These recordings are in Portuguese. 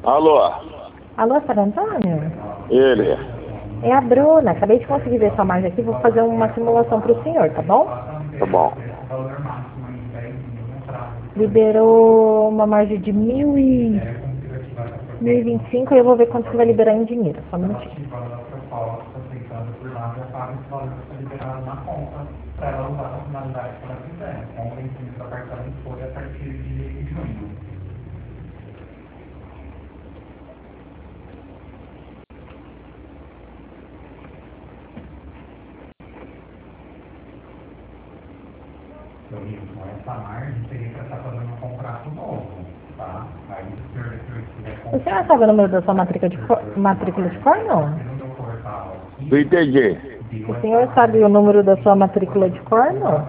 Alô? Alô, Sr. Antônio? Ele. É a Bruna. Acabei de conseguir ver sua margem aqui. Vou fazer uma simulação para o senhor, tá bom? Tá bom. Liberou uma margem de 1.025 e eu vou ver quanto que vai liberar em dinheiro. Só um minutinho. Essa margem seria para estar fazendo um contrato novo, tá? Aí o senhor quiser O senhor sabe o número da sua matrícula de cor, não? Não entendi. O senhor sabe o número da sua matrícula de cor, não?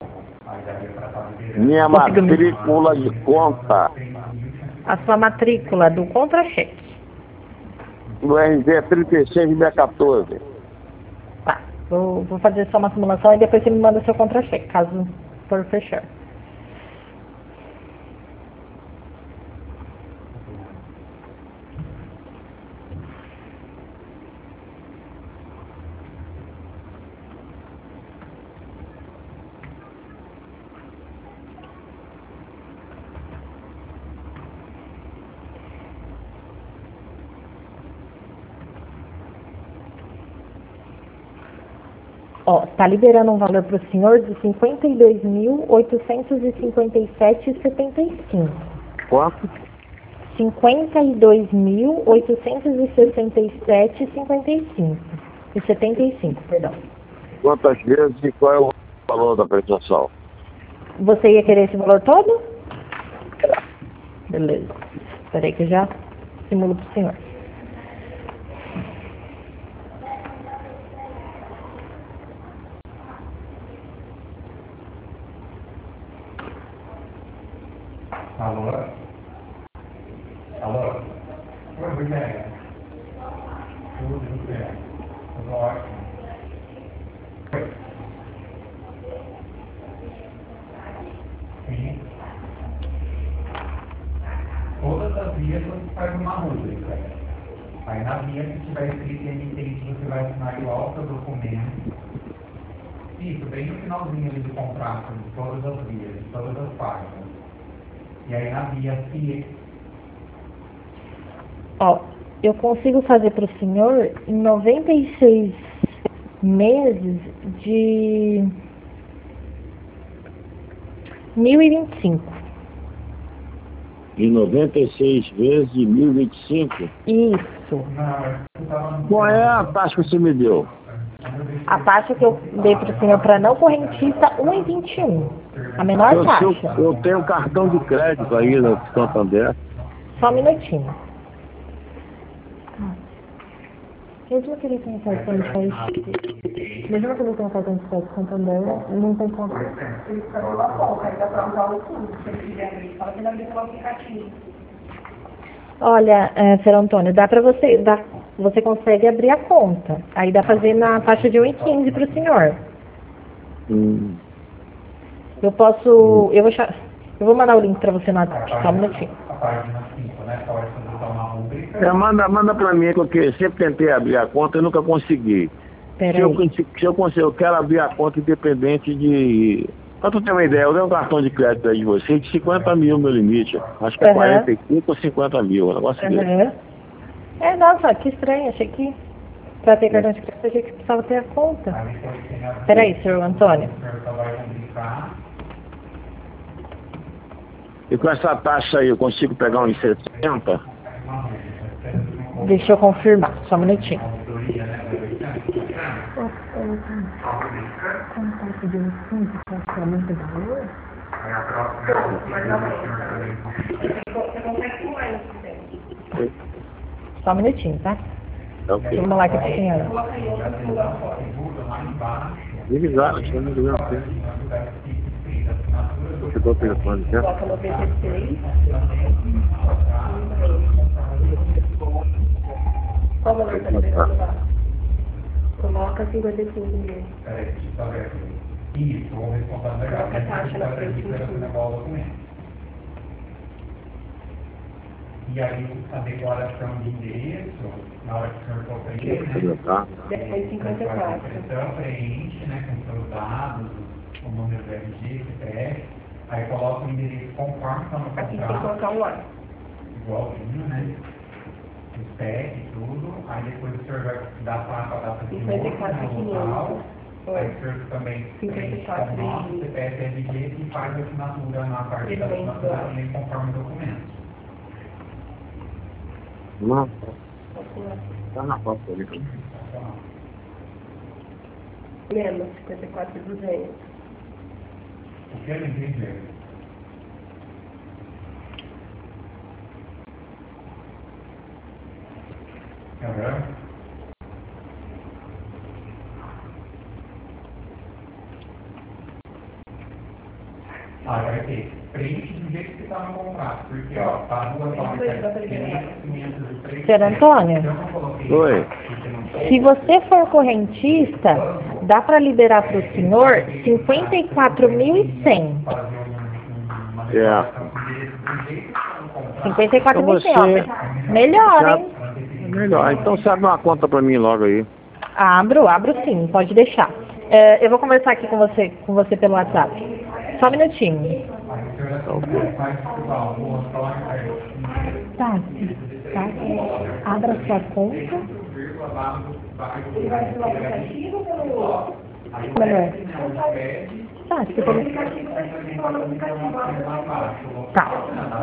Minha matrícula de conta. A sua matrícula do contra-cheque. O RG 36-614. Tá. Vou fazer só uma simulação e depois você me manda seu contra-cheque, caso for fechar. Ó, tá liberando um valor para o senhor de 52.857,75. Quanto? 52.867,55. E 75, perdão. Quantas vezes e qual é o valor da prestação? Você ia querer esse valor todo? Beleza. Espera aí que eu já simulo para o senhor. Alô? Alô? Oi, Guilherme. Tudo bem? Tudo ótimo. Oi. Sim. Todas as vias você faz uma rúbrica. Aí na via que tiver escrito emitente, você vai assinar igual ao seu documento. Isso, bem no finalzinho ali do contrato, de todas as vias, de todas as páginas. E aí na via FIE. Ó, eu consigo fazer para o senhor em 96 meses de 1.025. De 96 vezes de 1.025? Isso. Qual é a taxa que você me deu? A taxa que eu dei para o senhor para não correntista, 1,21. A menor taxa. Eu tenho cartão de crédito aí no Santander. Só um minutinho. Mesmo que ele tenha cartão de crédito, mesmo que ele tenha cartão de crédito Santander, não tem conta. Olha, Sr. Antônio, dá para você consegue abrir a conta. Aí dá para fazer na faixa de 1,15 para o senhor. Eu posso, eu vou mandar o link para você no WhatsApp, só um minutinho. A página 5, né? Pode botar uma rúbrica. Manda pra mim, porque sempre tentei abrir a conta e nunca consegui. Se eu conseguir, eu quero abrir a conta independente de... Pra tu ter uma ideia, eu dei um cartão de crédito aí de você de 50 mil, meu limite. Acho que é 45 ou 50 mil, um negócio desse. Nossa, que estranho, achei que para ter cartão de crédito, achei que precisava ter a conta. Peraí, Sr. Antônio. E com essa taxa aí, eu consigo pegar uns 60? Deixa eu confirmar, só um minutinho. Só um minutinho, tá? Ok. Vamos lá aqui pra senhora. Exato, acho que eu não devia ter. Chegou o telefone, já? Coloca no BT6. Qual o valor da liberação? Coloca 55 mil. Peraí, deixa eu só ver aqui. Isso, o responsável legal. Coloca a taxa na frente. E aí a declaração de endereço, na hora que o senhor for preencher, né? Depois 54. Então preenche, né, com seus dados, o número do RG, CPF, aí coloca o endereço conforme está no Aqui tem que contrato, colocar um ar. igualzinho, né? O CPF e tudo, aí depois o senhor vai dar a data de 54 novo, no local. Aí Oi. o senhor também preenche 54 com o nosso CPF RG e faz a assinatura na parte da assinatura também conforme o documento. Não. Tá na foto ali. Menos 54 e 200. O que eu não entendi? Aham. Vai ter. Preenche do jeito que está no contrato, porque ó, tá a rua Senhor Antônio, Oi. se você for correntista, dá para liberar para o senhor 54.100. É. 54.100, ó. Melhor, hein? Melhor. Então você abre uma conta pra mim logo aí. Abro sim, pode deixar. Eu vou conversar aqui com você pelo WhatsApp. Só um minutinho. Tá. Abra sua conta. Ele vai pelo aplicativo ou pelo... Melhor. Tá, acho que pelo... Tá.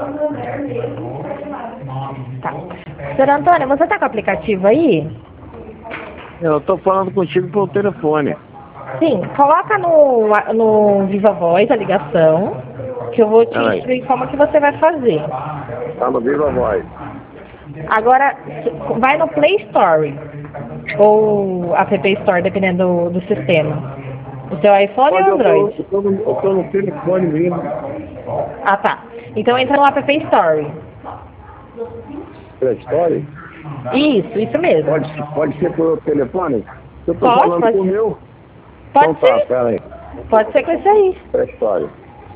Senhor Antônio, você tá com o aplicativo aí? Eu tô falando contigo pelo telefone. Sim, coloca no Viva Voz a ligação, que eu vou te instruir como que você vai fazer. Tá no Viva Voz. Agora, vai no Play Store, ou App Store, dependendo do sistema. O seu iPhone ou Android? Eu tô no telefone mesmo. Ah, tá. Então entra no App Store. Play Store? Isso mesmo. Pode ser pelo telefone? Eu tô Pode, falando pode. com o meu. Pode Então tá, ser. pera aí. Pode ser com isso aí. Play Store.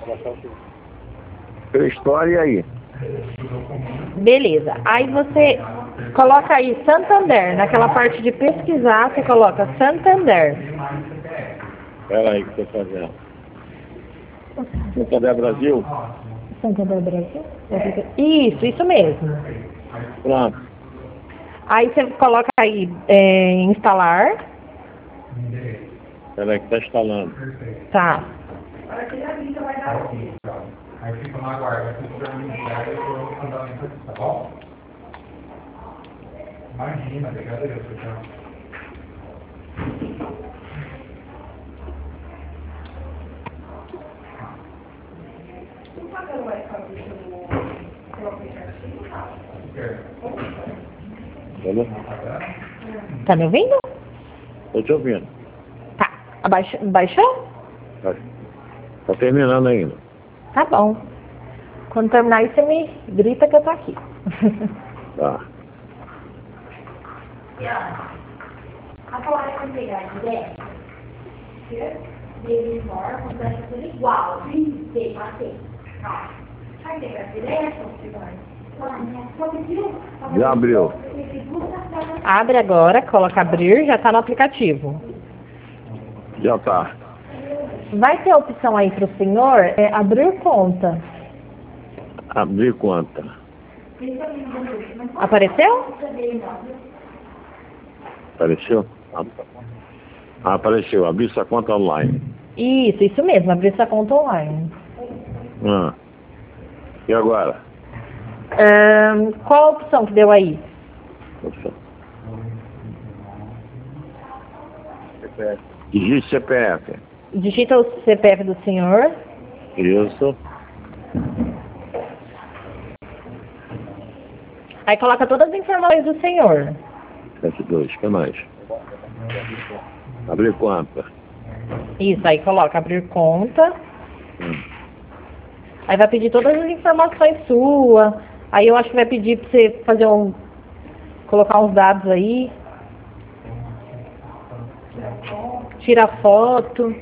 Play Store e aí? Beleza. Aí você coloca aí Santander. Naquela parte de pesquisar, você coloca Santander. Pera aí, que eu tô fazendo. Santander Brasil? Santander Brasil? Isso mesmo. Pronto. Aí você coloca aí instalar. Pera aí que tá instalando. Tá. Aí fica na guarda, se tiver me enviar, eu vou mandar aqui, tá bom? Imagina, obrigado a Deus, pessoal. Tá me ouvindo? Tô te ouvindo. Tá. Baixou? Tá terminando ainda. Tá bom. Quando terminar aí, você me grita que eu tô aqui. Tá. Agora, quando pegar direto, dele embora, acontece tudo igual. Tem, passei. Vai pegar direto, Já abriu. Abre agora, coloca abrir, já tá no aplicativo. Já tá. Vai ter a opção aí pro senhor, abrir conta. Abrir conta. Apareceu? Apareceu? Apareceu. Abrir sua conta online. Isso mesmo, abrir sua conta online. E agora? Qual a opção que deu aí? Digite CPF. Digita o CPF do senhor. Isso. Aí coloca todas as informações do senhor. F2, o que mais? Abrir conta. Isso, aí coloca abrir conta. Aí vai pedir todas as informações suas. Aí eu acho que vai pedir pra você fazer colocar uns dados aí. Tira foto.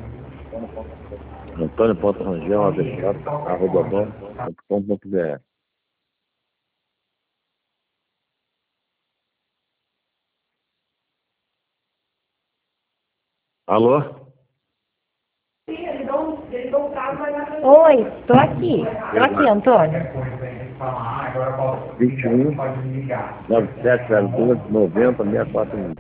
Antônio.rangel@com.br Alô? Oi, tô aqui. Tô aqui, Antônio. 21 9702 90 641.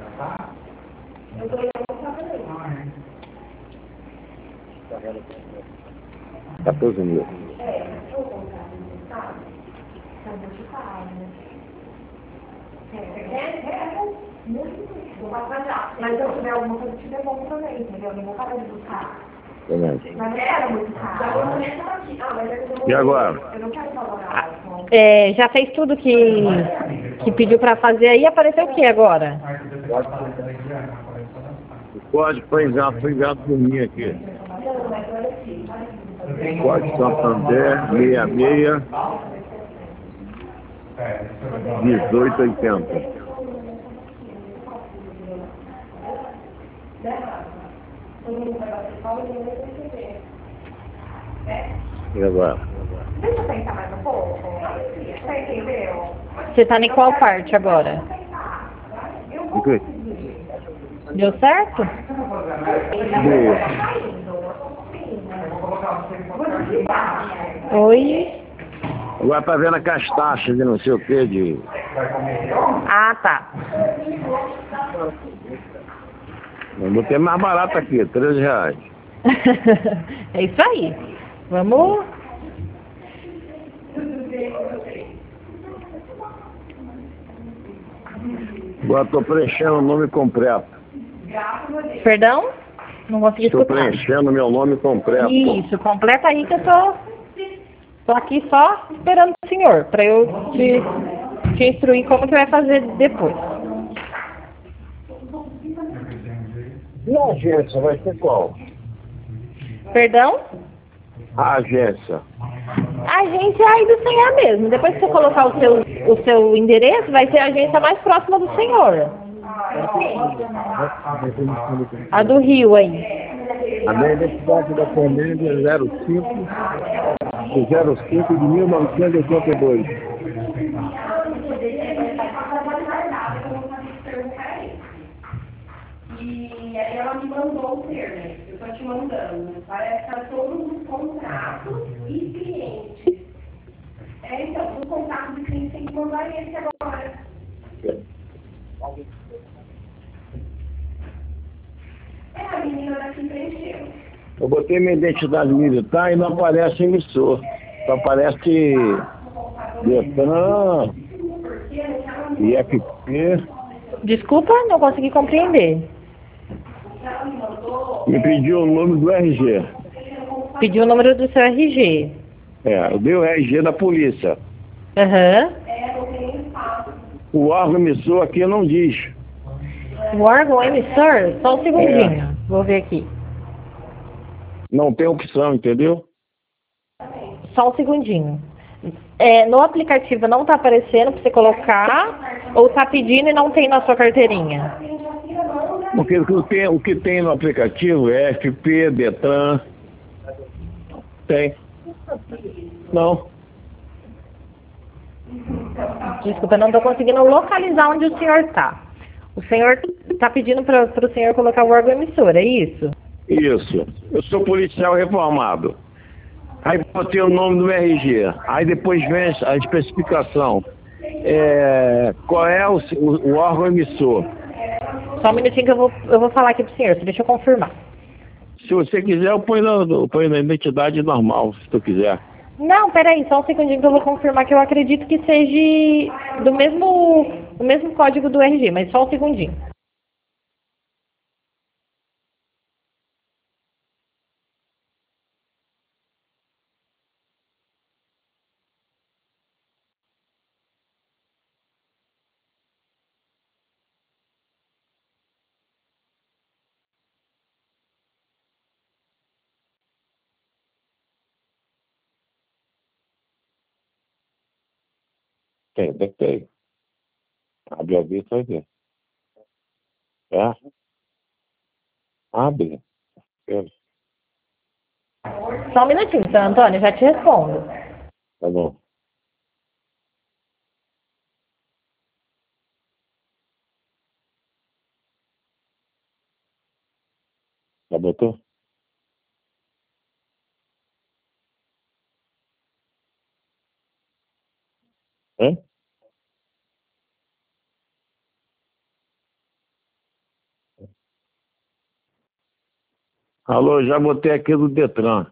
14 mil. Mas se eu tiver alguma coisa que tiver bom também, entendeu? Não vou parar de buscar. Excelente. Mas não era muito caro. E agora? Eu não quero falar. Já fez tudo que pediu pra fazer aí, apareceu o que agora? O código foi enviado por mim aqui. Código Santander 66 1880. E agora? Deixa eu pensar mais um pouco. Você entendeu? Você tá em qual parte agora? O quê? Deu certo? Oi? Agora tá vendo aquelas taxas de não sei o que de... Ah, tá. Eu botei mais barato aqui, R$13. É isso aí. Vamos. Agora tô preenchendo o nome completo. Perdão? Não consegui Estou escutar. preenchendo meu nome completo. Isso, completa aí que eu tô aqui só esperando o senhor, para eu te instruir como que vai fazer depois. E a agência vai ser qual? Perdão? A agência. A agência é aí do senhor mesmo. Depois que você colocar o seu endereço, vai ser a agência mais próxima do senhor. A do Rio aí. A minha identidade da família é 05 de 1982. E aí ela me mandou o termo. Eu tô te mandando. Parece que tá todos os contratos e clientes. Então, os contratos de clientes tem que mandar esse agora. A menina daqui preencheu. Eu botei minha identidade militar e não aparece emissor. Só aparece Detran, IFP. Desculpa, não consegui compreender. Me pediu o nome do RG. Pediu o número do seu RG. Eu dei o RG da polícia. Aham. O órgão emissor aqui não diz. O órgão emissor? Só um segundinho. Vou ver aqui. Não tem opção, entendeu? Só um segundinho. No aplicativo não tá aparecendo para você colocar ou tá pedindo e não tem na sua carteirinha? Porque o que tem no aplicativo é FP, Detran. Tem. Não. Desculpa, eu não estou conseguindo localizar onde o senhor está. O senhor está pedindo para o senhor colocar o órgão emissor, é isso? Isso. Eu sou policial reformado. Aí botei o nome do RG. Aí depois vem a especificação. Qual é o órgão emissor? Só um minutinho que eu vou falar aqui pro senhor, deixa eu confirmar. Se você quiser, eu ponho na identidade normal, se tu quiser. Não, peraí, só um segundinho que eu vou confirmar que eu acredito que seja do mesmo código do RG, mas só um segundinho. Tem. Abre a vista e vai ver. Abre. Só um minutinho, seu Antônio, já te respondo. Tá bom. botou? Hã? Alô, já botei aqui do Detran.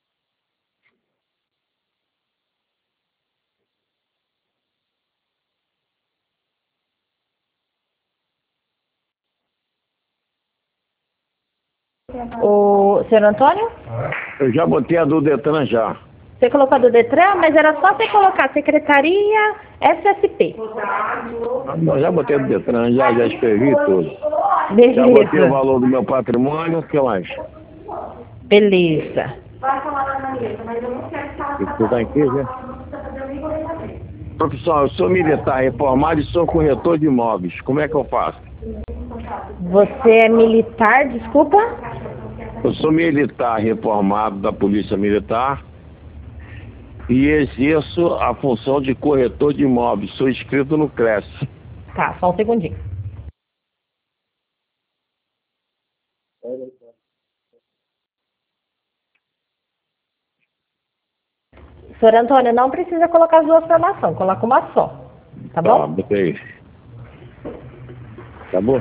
O senhor Antônio? Eu já botei a do Detran já. Você colocou a do Detran, mas era só você colocar Secretaria SSP. Eu já botei a do Detran, já escrevi tudo. Já botei o Beleza. valor do meu patrimônio, o que mais? Beleza. Vai falar lá na mesa, mas eu não quero que ela Você tá em que, né? Professor, eu sou militar reformado e sou corretor de imóveis. Como é que eu faço? Você é militar, desculpa? Eu sou militar reformado da Polícia Militar e exerço a função de corretor de imóveis. Sou inscrito no CRES. Tá, só um segundinho. Senhor Antônio, não precisa colocar as duas formações, coloca uma só. Tá Tá, bom? botei. Tá bom?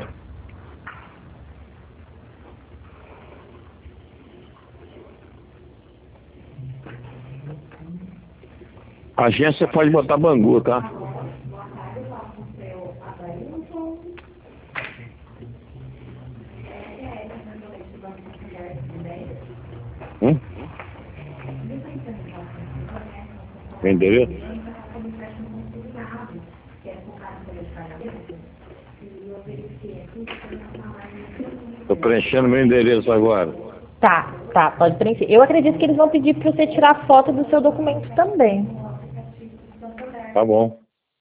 A agência pode botar Bangu, tá? Hum? Tem endereço? Tô preenchendo meu endereço agora. Tá, pode preencher. Eu acredito que eles vão pedir para você tirar foto do seu documento também. Tá bom.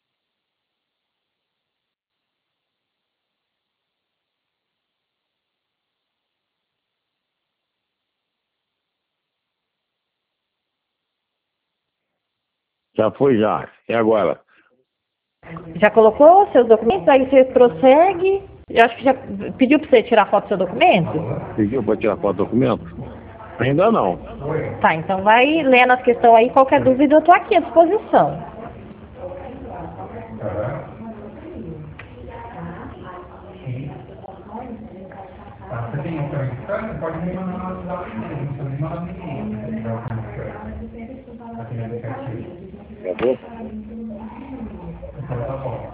Já foi já. E agora? Já colocou seus documentos? Aí você prossegue. Eu acho que já pediu para você tirar foto do seu documento? Pediu para tirar foto do documento? Ainda não. Tá, então vai lendo as questões aí. Qualquer dúvida, eu tô aqui à disposição. Tá, você tem outra você pode me mandar no WhatsApp mesmo, você me manda no e-mail, se tiver alguma coisa. Aqui no aplicativo. Tá bom? Então tá bom.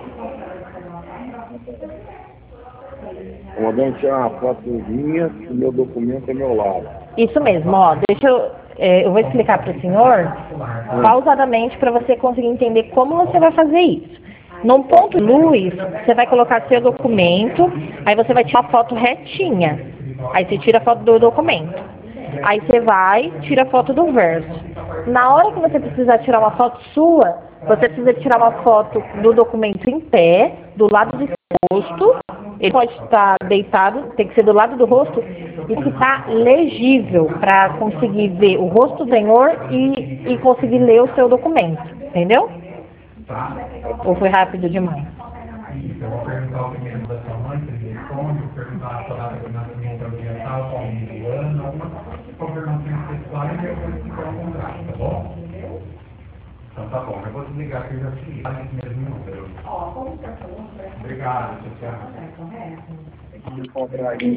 Tô mandando tirar uma fotozinha do meu documento ao meu lado. Isso mesmo, ó. Deixa eu vou explicar para o senhor pausadamente para você conseguir entender como você vai fazer isso. Num ponto luz, você vai colocar seu documento, aí você vai tirar a foto retinha. Aí você tira a foto do documento. Aí você vai, tira a foto do verso. Na hora que você precisar tirar uma foto sua, você precisa tirar uma foto do documento em pé, do lado do rosto. Ele pode estar deitado, tem que ser do lado do rosto e tem que estar legível para conseguir ver o rosto do senhor e conseguir ler o seu documento. Entendeu? Ou foi rápido demais? Isso, eu vou perguntar o primeiro da sua mãe, se ele responde, vou perguntar a sua data de nascimento ambiental, qual mês do ano, algumas confirmações pessoais e eu vou explicar o contrato, tá bom? Então tá bom, eu vou desligar que eu já te ligo nesse mesmo número. Obrigado, tchau. Vamos encontrar aí.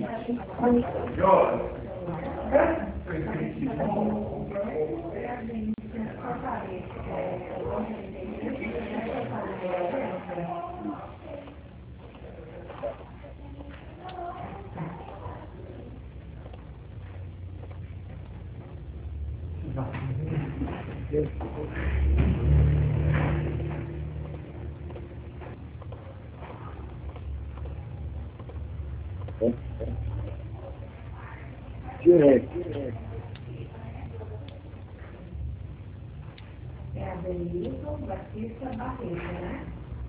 É a Benito Batista Barreto, né?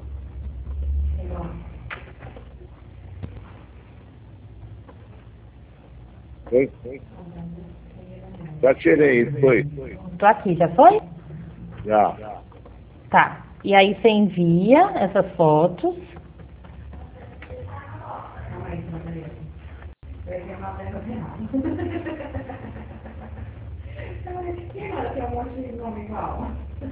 Foi? Já tirei, foi? Tô aqui, já foi? Já. Tá. E aí você envia essas fotos. que é uma terra real. Que nada, tem um monte de nome igual.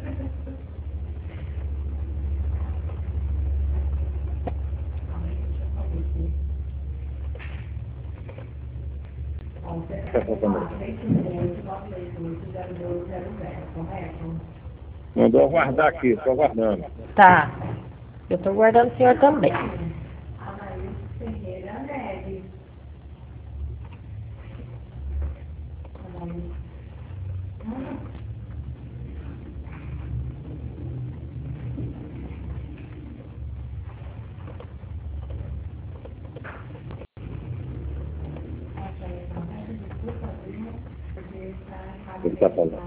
Mandou aguardar aqui, estou aguardando. Tá. Eu tô guardando o senhor também. Ferreira Neves. Ele está falando.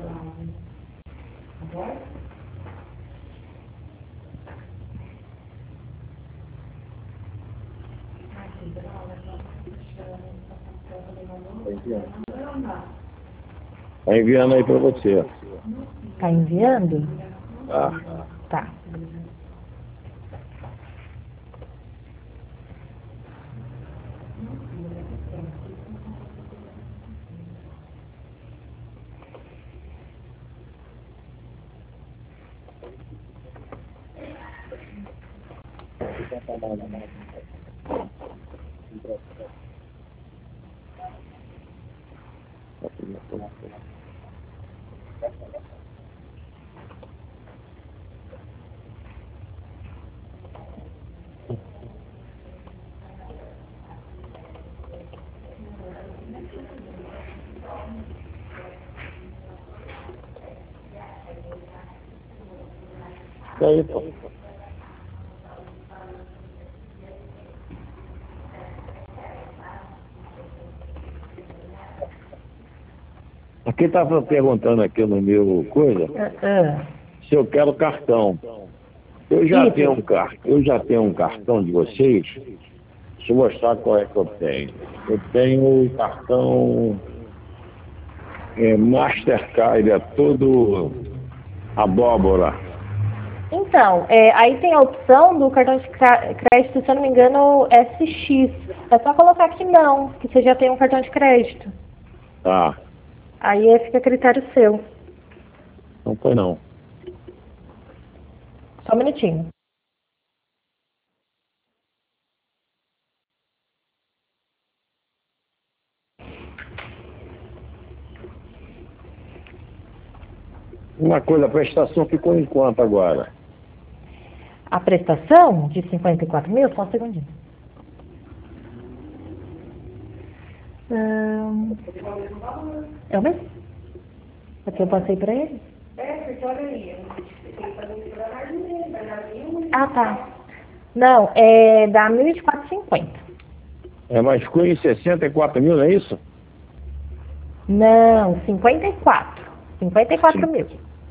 Está enviando aí para você. Tá enviando? Tá. Tá. E aí, pô? Aqui estava perguntando aqui no meu coisa se eu quero cartão. Eu já tenho um cartão de vocês. Deixa eu mostrar qual é que eu tenho. Eu tenho o cartão Mastercard, é todo abóbora. Então, aí tem a opção do cartão de crédito, se eu não me engano, SX. É só colocar que não, que você já tem um cartão de crédito. Tá. Aí fica a critério seu. Não foi não. Só um minutinho. Uma coisa, a prestação ficou em quanto agora? A prestação de 54 mil, só um segundinho. É o mesmo? Aqui eu passei pra ele. Porque olha aí, tem que fazer um trabalho dele, vai dar 1.000. Ah, tá. Não, dá 1.450. Mas ficou em 64 mil, não é isso? Não, 54. 54 mil.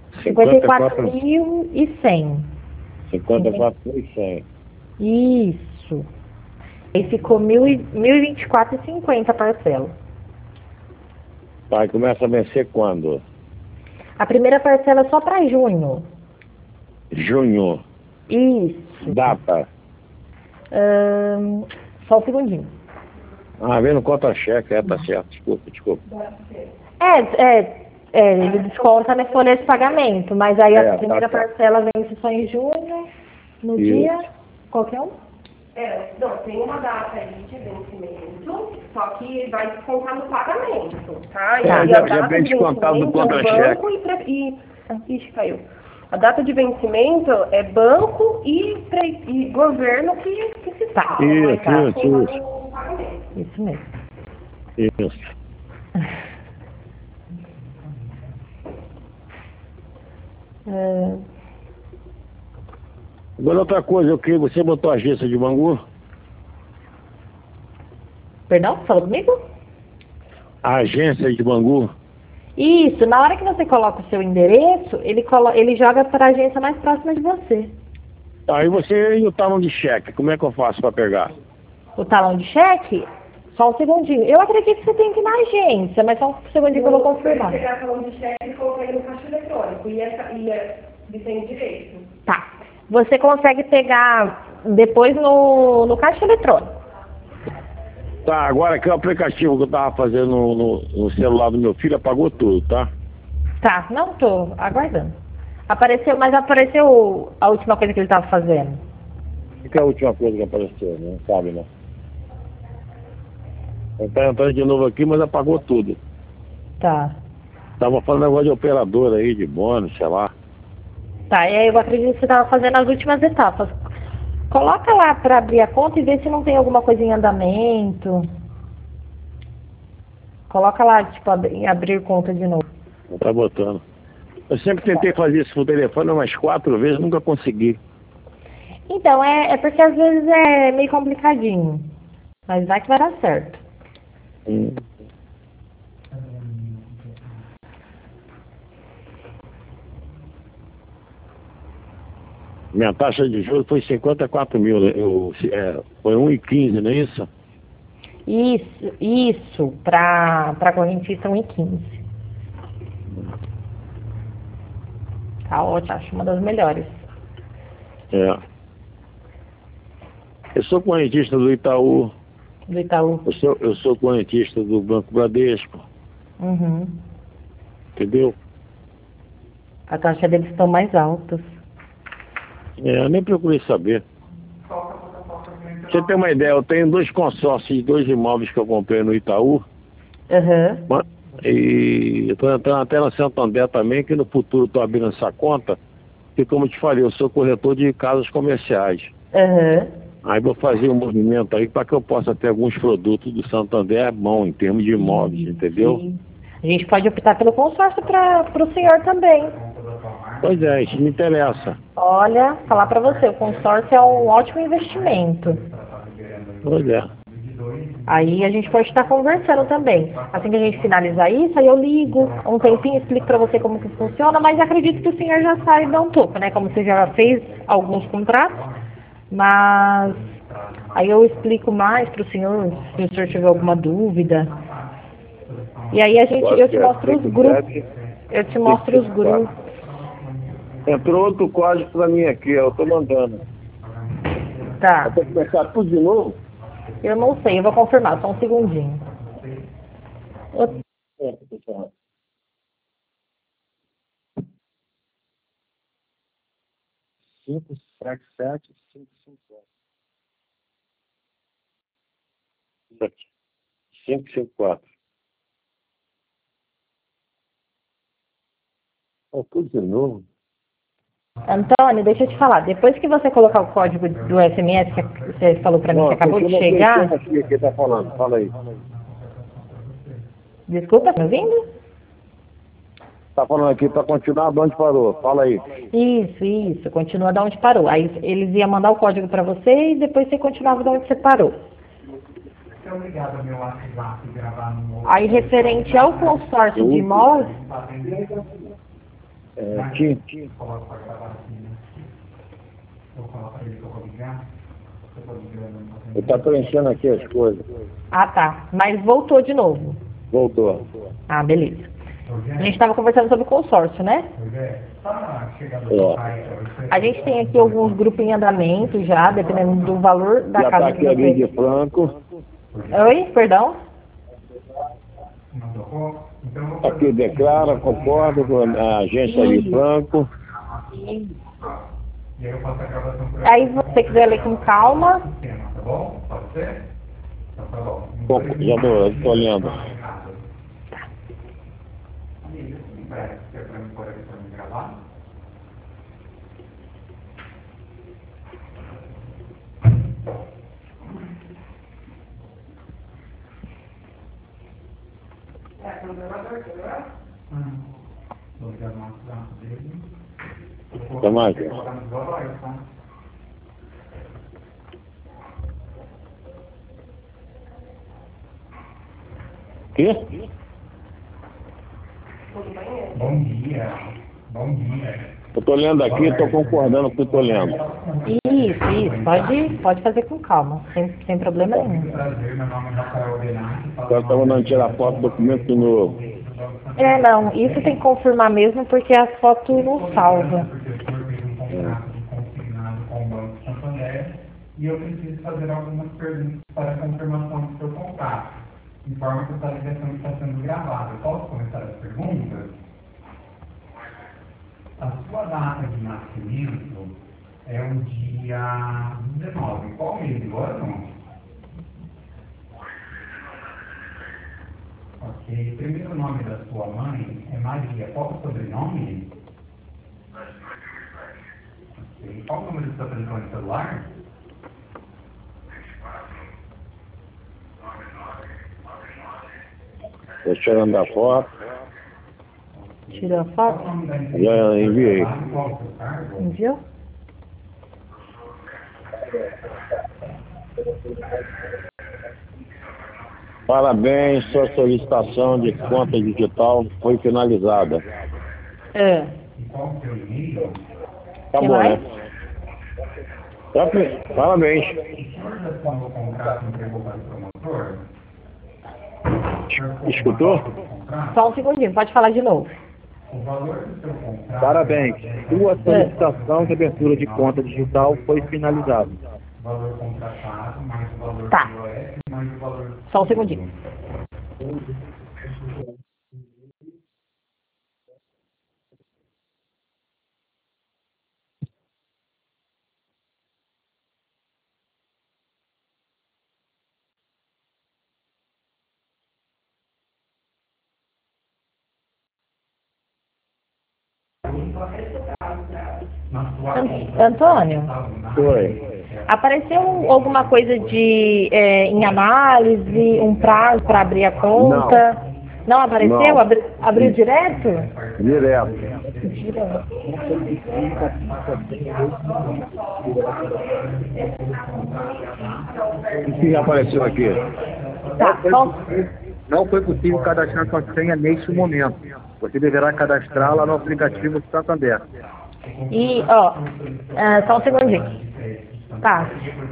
54.100. 54.100. Isso. Aí ficou 1.024,50 a parcela. Tá, e começa a vencer quando? A primeira parcela é só para junho. Junho. Isso. Data? Só um segundinho. Vendo contra-cheque, tá certo, desculpa. Ele desconta na folha de pagamento, mas aí a primeira parcela vence só em junho, no dia, qualquer um? Não, tem uma data aí de vencimento, só que vai descontar no pagamento, tá? Já vem descontado do contra-cheque. Ixi, caiu. A data de vencimento é banco e governo que se paga. Isso mesmo. Isso. Agora outra coisa, você botou a agência de Bangu? Perdão? Falou comigo? A agência de Bangu? Isso, na hora que você coloca o seu endereço, ele joga para a agência mais próxima de você. Aí você e o talão de cheque, como é que eu faço para pegar? O talão de cheque? Só um segundinho. Eu acredito que você tem que ir na agência, mas só um segundinho que eu vou confirmar. Você pegar o talão de cheque e colocar ele no caixa eletrônico e tem direito. Tá. Você consegue pegar depois no caixa eletrônico. Tá, agora aqui o aplicativo que eu tava fazendo no celular do meu filho apagou tudo, tá? Tá, não tô aguardando. Apareceu, mas apareceu a última coisa que ele tava fazendo. O que é a última coisa que apareceu? Não sabe, né? Ele tá entrando de novo aqui, mas apagou tudo. Tá. Tava falando negócio de operador aí, de bônus, sei lá. Tá, e aí eu acredito que você tava fazendo as últimas etapas. Coloca lá pra abrir a conta e vê se não tem alguma coisa em andamento. Coloca lá, tipo, abrir conta de novo. Não tá botando. Eu sempre tentei fazer isso por telefone umas 4 vezes, nunca consegui. Então, é porque às vezes é meio complicadinho. Mas vai que vai dar certo. Minha taxa de juros foi 54 mil, né? Foi 1,15, não é isso? Isso, pra correntista 1,15. Tá ótimo, acho uma das melhores. É. Eu sou correntista do Itaú. Do Itaú. Eu sou correntista do Banco Bradesco. Uhum. Entendeu? A taxa deles estão mais altas. Eu nem procurei saber. Pra você ter uma ideia, eu tenho 2 consórcios de 2 imóveis que eu comprei no Itaú. Uhum. E eu estou entrando até na Santander também, que no futuro estou abrindo essa conta. E como eu te falei, eu sou corretor de casas comerciais. Uhum. Aí vou fazer um movimento aí para que eu possa ter alguns produtos do Santander bom em termos de imóveis, entendeu? Sim. A gente pode optar pelo consórcio para o senhor também. Pois é, isso me interessa. Olha, falar para você, o consórcio é um ótimo investimento. Pois é. Aí a gente pode estar conversando também. Assim que a gente finalizar isso, aí eu ligo, um tempinho, explico para você como que funciona, mas acredito que o senhor já saiba um pouco, né? Como você já fez alguns contratos, mas aí eu explico mais para o senhor, se o senhor tiver alguma dúvida. E aí eu te mostro os grupos. Eu te mostro os grupos. Entrou outro código para mim aqui, eu tô mandando. Tá. Vou começar tudo de novo? Eu não sei, eu vou confirmar, só um segundinho. 554. Tudo de novo. Antônio, deixa eu te falar. Depois que você colocar o código do SMS que você falou pra mim que acabou de chegar. Aqui tá falando, fala aí. Desculpa, tá me ouvindo? Tá falando aqui para continuar de onde parou. Fala aí. Isso. Continua de onde parou. Aí eles iam mandar o código pra você e depois você continuava de onde você parou. Aí referente ao consórcio de imóveis. Eu tá preenchendo aqui as coisas. Ah, tá. Mas voltou de novo. Voltou. Ah, beleza. A gente estava conversando sobre consórcio, né? A gente tem aqui alguns grupos em andamento já, dependendo do valor da já casa tá que aqui você... de Franco. Oi, perdão? Aqui declara, concordo com a agência de Franco. Aí, se você quiser ler com calma. Tá bom? Pode ser? Então tá bom. Já tô olhando. Até mais. Quê? Bom dia. Bom dia. Eu tô lendo aqui, tô concordando com o que eu tô lendo. Isso. Pode fazer com calma, sem problema nenhum. Prazer, meu nome é Rafael Benatti. Agora tá mandando tirar foto do documento de novo. Não, isso tem que confirmar mesmo porque a foto não salva. Porque o senhor fez um contrato de consignado com o Banco Santander e eu preciso fazer algumas perguntas para a confirmação do seu contato. Informa que essa ligação está sendo gravada. Eu posso começar as perguntas? A sua data de nascimento é o dia 19. Qual mês do ano? Ok. O primeiro nome da sua mãe é Maria. Qual o sobrenome? Ok. Qual o número do seu telefone celular? Estou tirando a foto. Tirou a foto? Já enviei. Enviou? Parabéns, sua solicitação de conta digital foi finalizada. É. Tá bom, né? Parabéns. Escutou? Só um segundinho, pode falar de novo. Parabéns. Sua solicitação de abertura de conta digital foi finalizada. Tá. Só um segundinho. Antônio, Foi. apareceu alguma coisa de em análise, um prazo para abrir a conta? Não apareceu? Não. Abriu direto? Direto. O que apareceu aqui? Tá, só... Não foi possível cadastrar sua senha neste momento. Você deverá cadastrá-la no aplicativo Santander. E, ó, só um segundinho. Tá.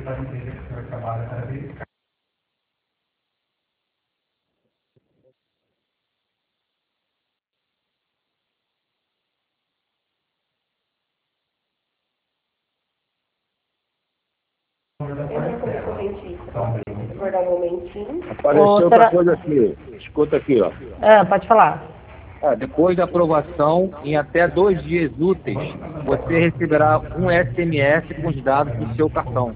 Guardar um momentinho. Apareceu outra coisa aqui. Escuta aqui, ó. Pode falar. Depois da aprovação, em até 2 dias úteis, você receberá um SMS com os dados do seu cartão.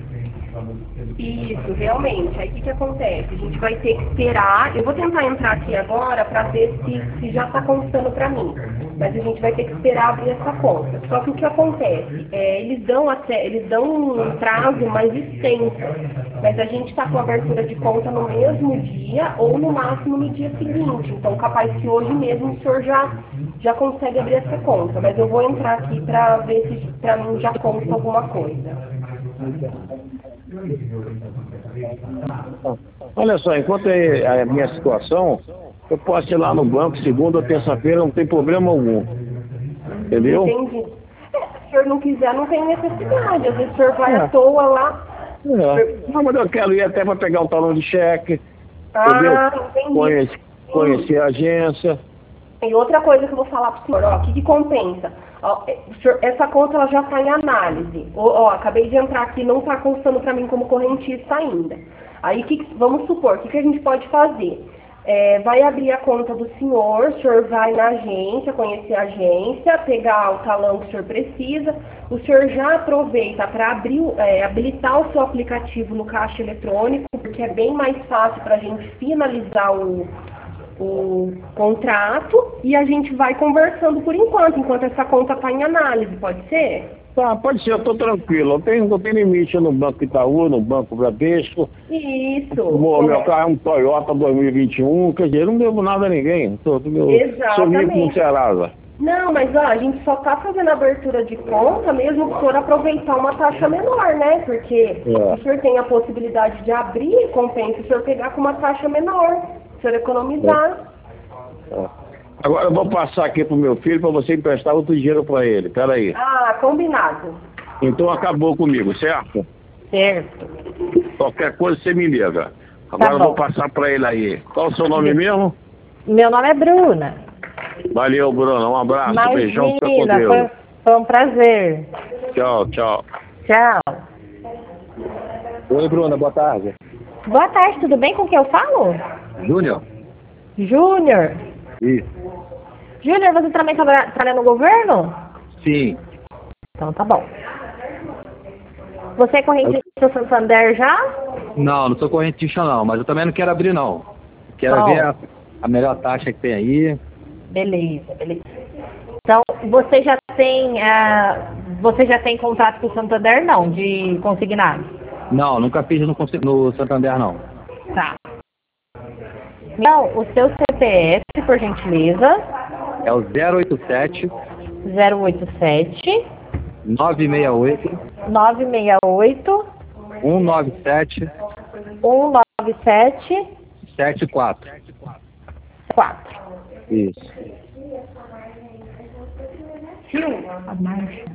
Isso, realmente. Aí o que acontece? A gente vai ter que esperar. Eu vou tentar entrar aqui agora para ver se já está constando para mim. Mas a gente vai ter que esperar abrir essa conta. Só que o que acontece? Eles dão um prazo mais extenso. Mas a gente está com a abertura de conta no mesmo dia ou no máximo no dia seguinte. Então, capaz que hoje mesmo o senhor já consegue abrir essa conta. Mas eu vou entrar aqui para ver se para mim já consta alguma coisa. Olha só, enquanto é a minha situação, eu posso ir lá no banco segunda ou terça-feira, não tem problema algum. Entendeu? Entendi. Se o senhor não quiser, não tem necessidade. Às vezes o senhor vai à toa lá. Não, mas eu quero ir até para pegar o talão de cheque. Entendi. Conhecer a agência. E outra coisa que eu vou falar para o senhor, ó, o que compensa? Ó, essa conta ela já está em análise. Acabei de entrar aqui, não está constando para mim como correntista ainda. Aí, vamos supor, o que a gente pode fazer? Vai abrir a conta do senhor vai na agência, conhecer a agência, pegar o talão que o senhor precisa, o senhor já aproveita para habilitar o seu aplicativo no caixa eletrônico, porque é bem mais fácil para a gente finalizar o contrato e a gente vai conversando por enquanto essa conta está em análise, pode ser? Tá, pode ser, eu estou tranquilo. Eu tenho limite no Banco Itaú, no Banco Bradesco. Isso. Meu carro é um Toyota 2021, quer dizer, eu não devo nada a ninguém. Sou rico no Serasa. Não, mas a gente só está fazendo abertura de conta mesmo para o senhor aproveitar uma taxa menor, né? Porque o senhor tem a possibilidade de abrir, compensa o senhor pegar com uma taxa menor, o senhor economizar. Agora eu vou passar aqui pro meu filho para você emprestar outro dinheiro para ele. Peraí. Combinado. Então acabou comigo, certo? Certo. Qualquer coisa você me liga. Agora eu vou passar para ele aí. Qual o seu nome mesmo? Meu nome é Bruna. Valeu, Bruna. Um abraço, Imagina, beijão, fica com Deus. Foi um prazer. Tchau, tchau. Tchau. Oi, Bruna, boa tarde. Boa tarde, tudo bem? Com quem eu falo? Júnior? Júnior. Isso. Júnior, você também trabalha no governo? Sim. Então tá bom. Você é correntista do Santander já? Não sou correntista não, mas eu também não quero abrir não. Quero ver a melhor taxa que tem aí. Beleza. Então, você já tem contrato com o Santander, não, de consignado? Não, nunca fiz no Santander não. Tá. Então, o seu CPF, por gentileza. É o 087 087 968 968 197 197 74. 4. Isso. A margem.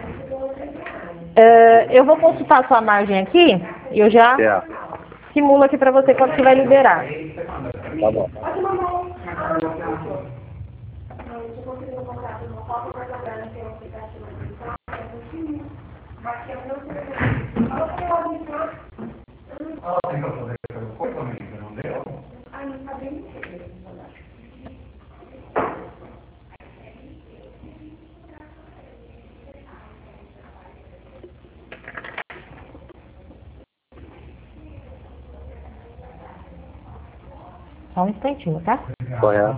Eu vou consultar a sua margem aqui e eu já simulo aqui para você quanto você vai liberar. Tá bom. Só um instantinho, tá? Correto.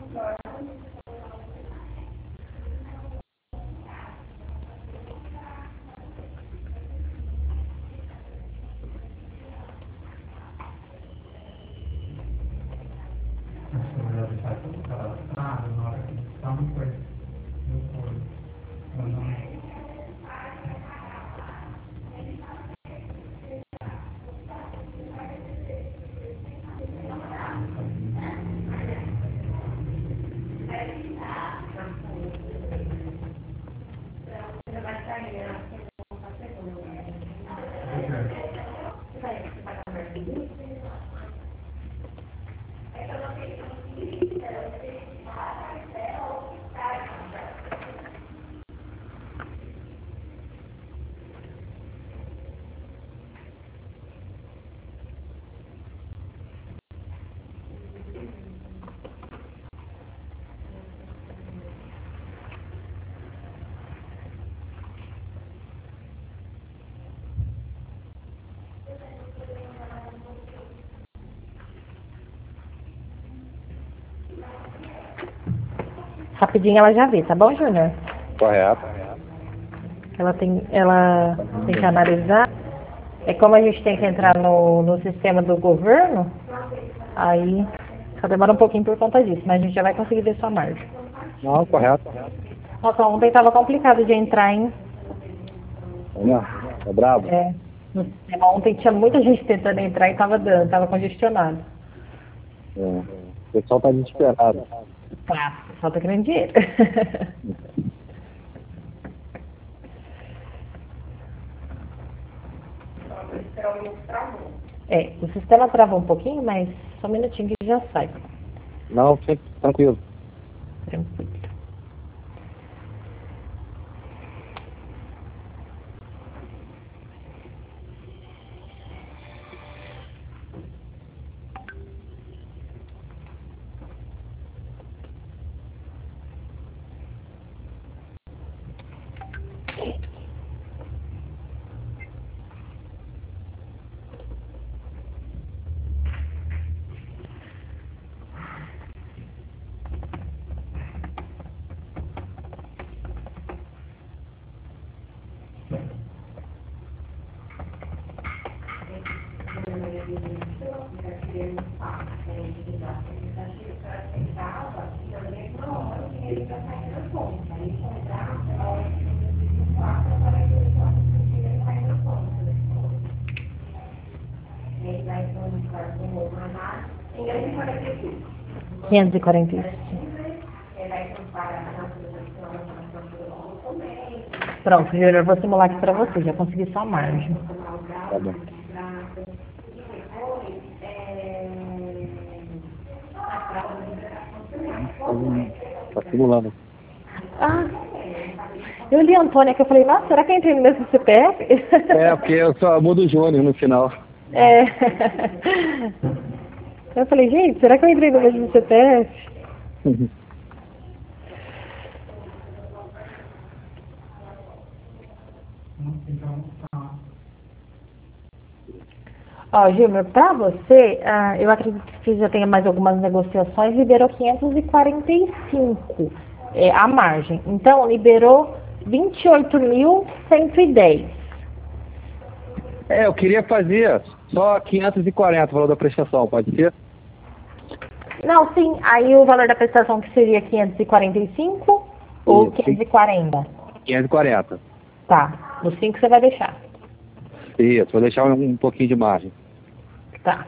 Rapidinho ela já vê, tá bom, Júnior? Correto. Ela tem que analisar. É como a gente tem que entrar no sistema do governo, aí só demora um pouquinho por conta disso, mas a gente já vai conseguir ver sua margem. Não, correto. Nossa, ontem tava complicado de entrar, hein? Tá bravo? No sistema. Ontem tinha muita gente tentando entrar e tava congestionado. O pessoal tá desesperado. Tá, só tá querendo dinheiro. O sistema travou um pouquinho, mas só um minutinho que já sai. Não, fique tranquilo. Tranquilo. R$545. Pronto, Júnior, eu vou simular aqui para você, já consegui sua margem. Tá bom. Tá simulando. Eu li a Antônia que eu falei, nossa, será que eu entrei no mesmo CPF? É, porque eu só mudo o Júnior no final. É. Eu falei, gente, será que eu entrei no mesmo CPF? Ó, Gilmer, pra você, eu acredito que você já tenha mais algumas negociações, liberou 545 a margem. Então, liberou 28.110. É, eu queria fazer só 540, valor da prestação, pode ser? Não, sim, aí o valor da prestação que seria 545 ou Isso. 540? 540. Tá, no 5 você vai deixar. Isso, vou deixar um pouquinho de margem. Tá.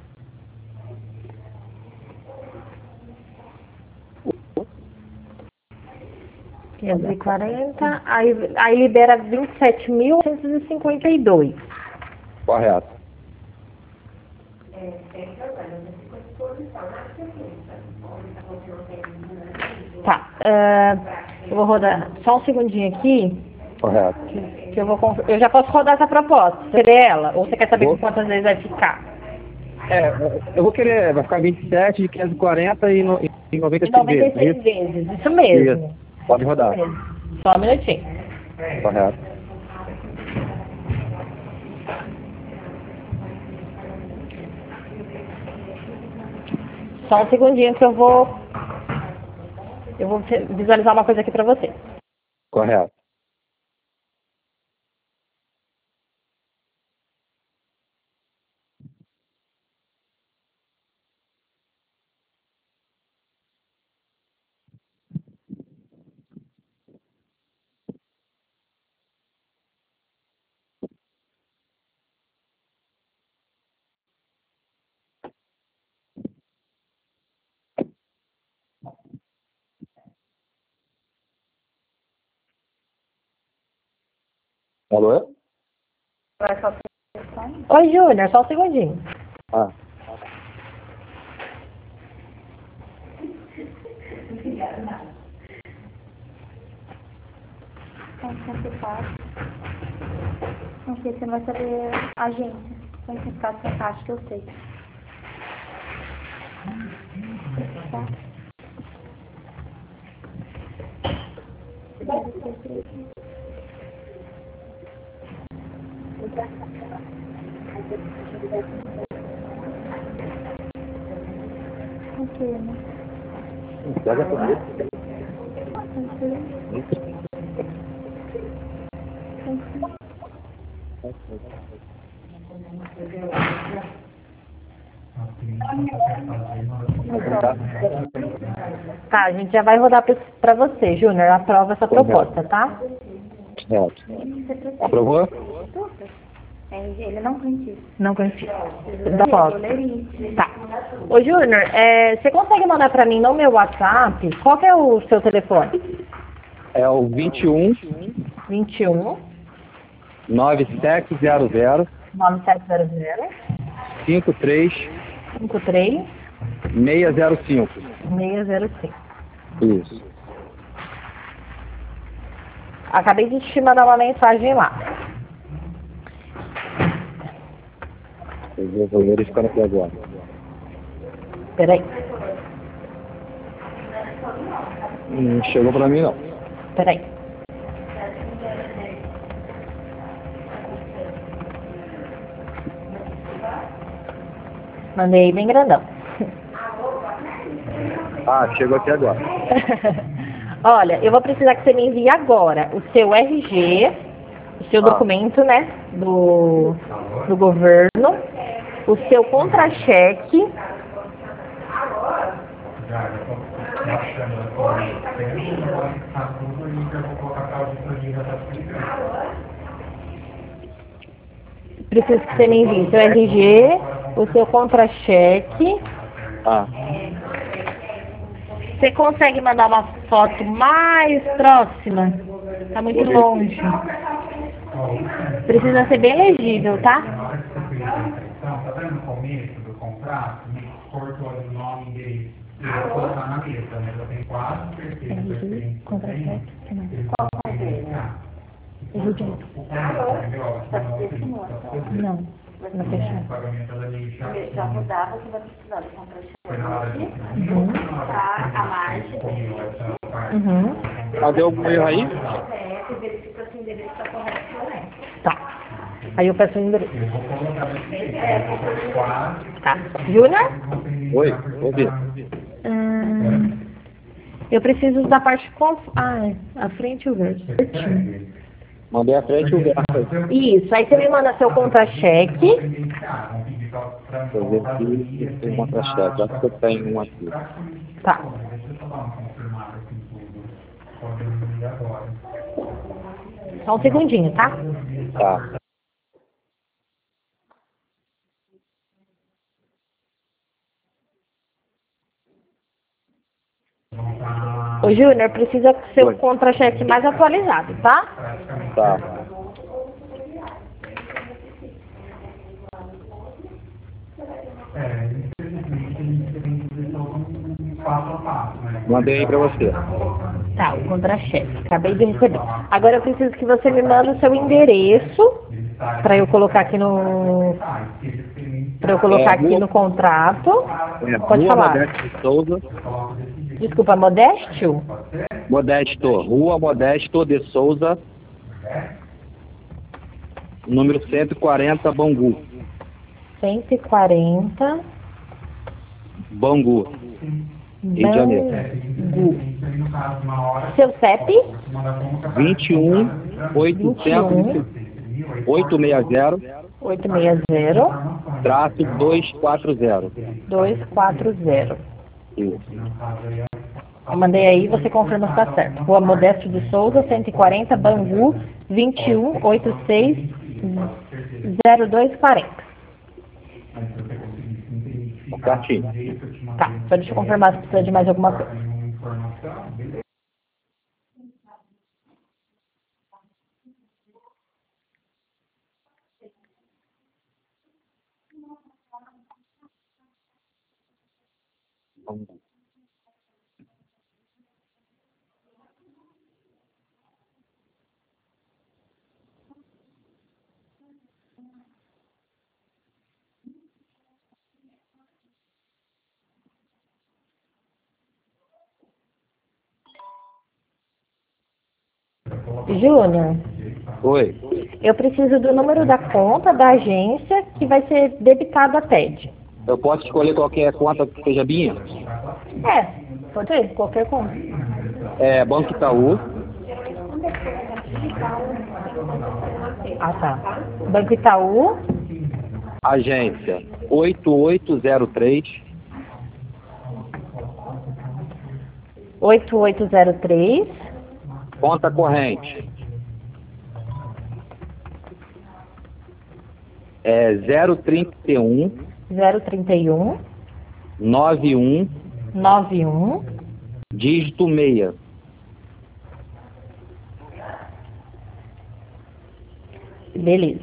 $540, aí libera 27.852. Correto. Tá. Eu vou rodar só um segundinho aqui. Correto. Que eu já posso rodar essa proposta. Você vê ela? Ou você quer saber quantas vezes vai ficar? Eu vou querer, vai ficar 27 de 540 e 96 vezes. 96 vezes, isso mesmo. Isso. Pode rodar. Isso mesmo. Só um minutinho. Correto. Só um segundinho que eu vou visualizar uma coisa aqui pra você. Correto. Alô? Oi, Júnior, só um segundinho. Ah. Não sei se você vai saber a agência. Vai ficar essa caixa que eu sei. Tá? Ok, né? Pega por mim. Tá, a gente já vai rodar pra você, Júnior. Aprova essa proposta, tá? Certo. Aprovou? Ele não conhecia. Não conheci. Da foto. Tá. Ô, Júnior, você consegue mandar pra mim no meu WhatsApp? Qual que é o seu telefone? É o 21 21 9700 9700 53 53 605. 605. Isso. Acabei de te mandar uma mensagem lá. Eu vou verificar aqui agora. Peraí. Não chegou pra mim, não. Peraí. Mandei bem grandão. Ah, chegou aqui agora. Olha, eu vou precisar que você me envie agora o seu RG, o seu documento, né, do governo, o seu contra-cheque. Já estou baixando a sua tempo, vou fixar tudo e eu vou colocar para a auditoria da publicação. Preciso que você me envie seu RG, o seu contra-cheque. Ah, Você consegue mandar uma foto mais próxima? Tá muito longe. Precisa ser bem legível, tá? Na hora que você fez a inscrição, tá vendo no começo do contrato, me cortou ali o nome e endereço. Eu vou colocar na mesa, mas eu tenho quase certeza que eu tenho. Não, não fechou. Já mudava, você vai precisar do contra-cheque. A margem. Cadê o erro aí? Verifica se o endereço está correto ou não. Tá. Aí eu peço o endereço. Tá. Júnior? Oi, ouvi. Eu preciso da parte com... a frente e o verso. Mandei a frente e o verso. Isso. Aí você me manda seu contra-cheque. Deixa eu ver aqui se tem contra-cheque. Já que eu tenho um aqui. Tá. Só um segundinho, tá? Tá. Ô, Júnior, precisa ser o contra-cheque mais atualizado, tá? Tá. Mandei aí pra você. Tá, o contra-cheque. Acabei de receber. Agora eu preciso que você me mande o seu endereço para eu colocar aqui no... Para eu colocar aqui no contrato. Pode Rua falar. Modesto Souza. Desculpa, Modéstio? Modesto. Rua Modesto de Souza. Número 140, Bangu. 140. Bangu. Rio de Janeiro. Bangu. Seu CEP? 21 800 860 860 traço 240. 240. Isso. Eu mandei aí, você confirma se tá certo. Rua Modesto de Souza, 140, Bangu, 2186 0240. Certinho. Tá, só deixa eu confirmar se precisa de mais alguma coisa. Bangu. Júnior, Oi. eu preciso do número da conta da agência que vai ser debitada a TED. Eu posso escolher qualquer conta que seja minha? Pode ser, qualquer conta. É Banco Itaú. Ah, tá. Banco Itaú, Agência 8803. 8803, Conta corrente. É 031 031 91 91 dígito 6. Beleza.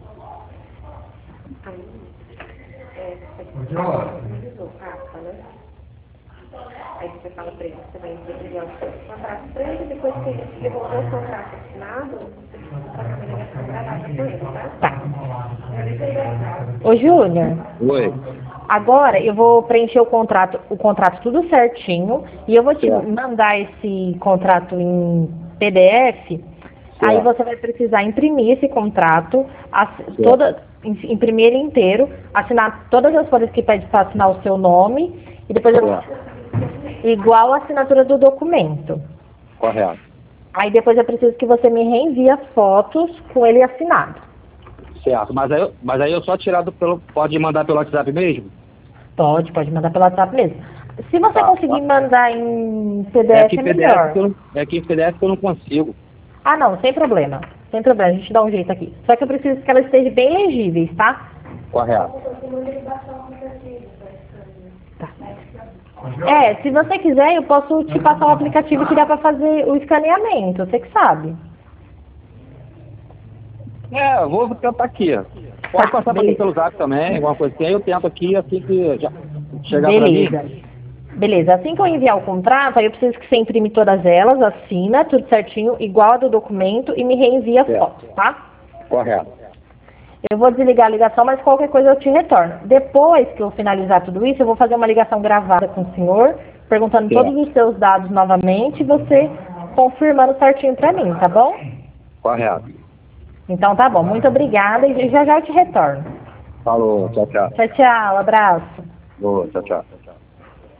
Aí você fala para ele que você vai enviar o contrato para ele, depois que ele devolver o contrato assinado, você vai gravar com ele, tá? Tá. Ô, Júnior, Oi. agora eu vou preencher o contrato tudo certinho e eu vou te mandar esse contrato em PDF. Aí você vai precisar imprimir esse contrato, imprimir ele inteiro, assinar todas as folhas que pede para assinar o seu nome e depois igual a assinatura do documento. Correto. Aí depois eu preciso que você me reenvie as fotos com ele assinado. Certo. Mas aí eu só pode mandar pelo WhatsApp mesmo? Pode mandar pelo WhatsApp mesmo. Se você conseguir mandar em PDF, é melhor. É que em PDF eu não consigo. Ah, não, sem problema. Sem problema, a gente dá um jeito aqui. Só que eu preciso que ela esteja bem legíveis, tá? Correto. Tá. Se você quiser, eu posso te passar um aplicativo que dá pra fazer o escaneamento, você que sabe. Eu vou tentar aqui. Pode passar pra mim pelo Zap também, alguma coisa assim. Aí eu tento aqui, assim que já chegar pra mim. Beleza, assim que eu enviar o contrato, aí eu preciso que você imprime todas elas, assina, tudo certinho, igual a do documento, e me reenvia as fotos, tá? Correto. Eu vou desligar a ligação, mas qualquer coisa eu te retorno. Depois que eu finalizar tudo isso, eu vou fazer uma ligação gravada com o senhor, perguntando todos os seus dados novamente, e você confirmando certinho pra mim, tá bom? Correto. Então tá bom, muito obrigada, e já já eu te retorno. Falou, tchau, tchau. Tchau, tchau, abraço. Boa, tchau, tchau.